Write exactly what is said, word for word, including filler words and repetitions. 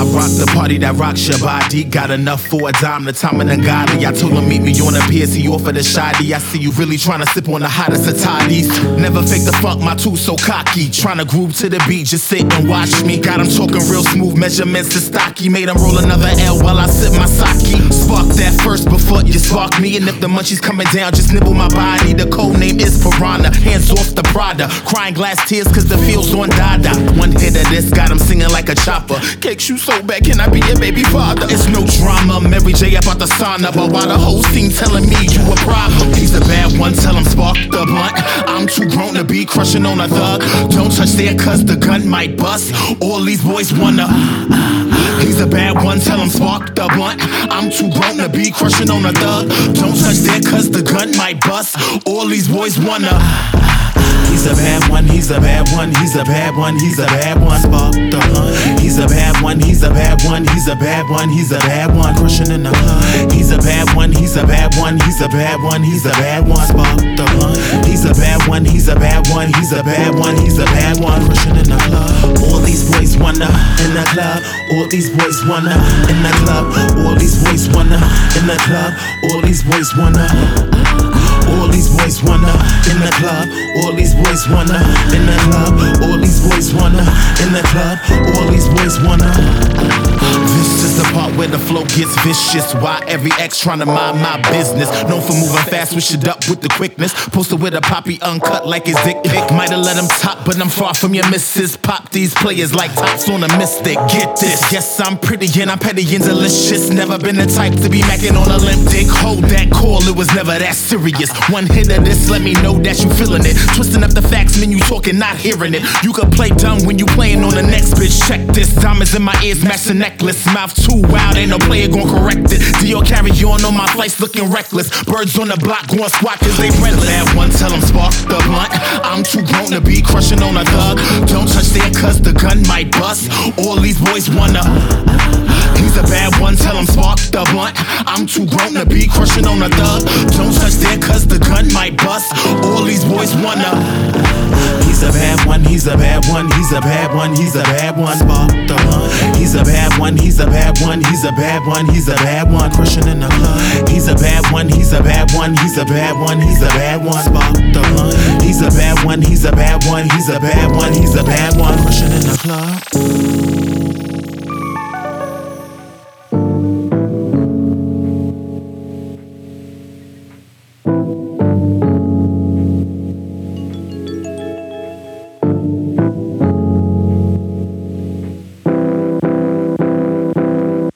rock the party that rocks your body. Got enough for a dime, the time and Ngati. I told him meet me on a pier, he offered a shoddy. I see you really trying to sip on the hottest of toddies. Never fake the funk, my two so cocky. Trying to groove to the beat, just sit and watch me. Got him talking real smooth, measurements to stocky. Made him roll another L while I sip my sake. Spark that first before you spark me. And if the munchies coming down, just nibble my body. The code name is Piranha, hands off the Prada. Crying glass tears cause the feels on Dada. One hit of this got him singing like a chopper. Cakes you so bad, can I be your baby father? It's no drama, Mary J about the sauna. But why the whole scene telling me you a problem? He's a bad one, tell him spark the blunt. I'm too grown to be crushing on a thug. Don't touch there cause the gun might bust. All these boys wanna. He's a bad one, tell him spark the blunt. I'm too grown to be crushing on a thug. Don't touch there cause the gun might bust. All these boys wanna. He's a bad one, he's a bad one, he's a bad one, he's a bad one, spark the blunt. He's a bad one, he's a bad one, he's a bad one, he's a bad one, crushing in the club. He's a bad one, he's a bad one, he's a bad one, he's a bad one, spark the blunt. He's a bad one, he's a bad one, he's a bad one, he's a bad one, crushing in the club. All these boys wanna in the club, all these boys wanna in the club, all these boys wanna in the club, all these boys wanna. All these boys wanna in the club. All these boys wanna in the club. All these boys wanna in the club. All these boys wanna. This is the part where the flow gets vicious. Why every ex tryna mind my business? Known for moving fast, switch it up with the quickness. Posted with a poppy uncut like his dick pic. Might've let him top, but I'm far from your missus. Pop these players like tops on a mystic. Get this, yes I'm pretty and I'm petty and delicious. Never been the type to be macking on a limp dick. Hold that call, it was never that serious. One hit of this, let me know that you feeling it. Twisting up the facts, man, you talking, not hearing it. You could play dumb when you playing on the next bitch. Check this, diamonds in my ears, match the necklace. Mouth too wild, ain't no player gon' correct it. Dior carry on on my flights looking reckless. Birds on the block going squat cause they friendless. Bad one, tell him spark the blunt. I'm too grown to be crushing on a thug. Don't touch there cause the gun might bust. All these boys wanna. He's a bad one, tell him spark the blunt. I'm too grown to be crushing on a thug. Don't touch there cause the gun might bust. All these boys wanna. He's a bad one, he's a bad one, he's a bad one, he's a bad one, spark the blunt. He's a bad one, he's a bad one, he's a bad one, he's a bad one, crushing in the club. He's a bad one, he's a bad one, he's a bad one, he's a bad one, spark the blunt. He's a bad one, he's a bad one, he's a bad one, he's a bad one, crushing in the club.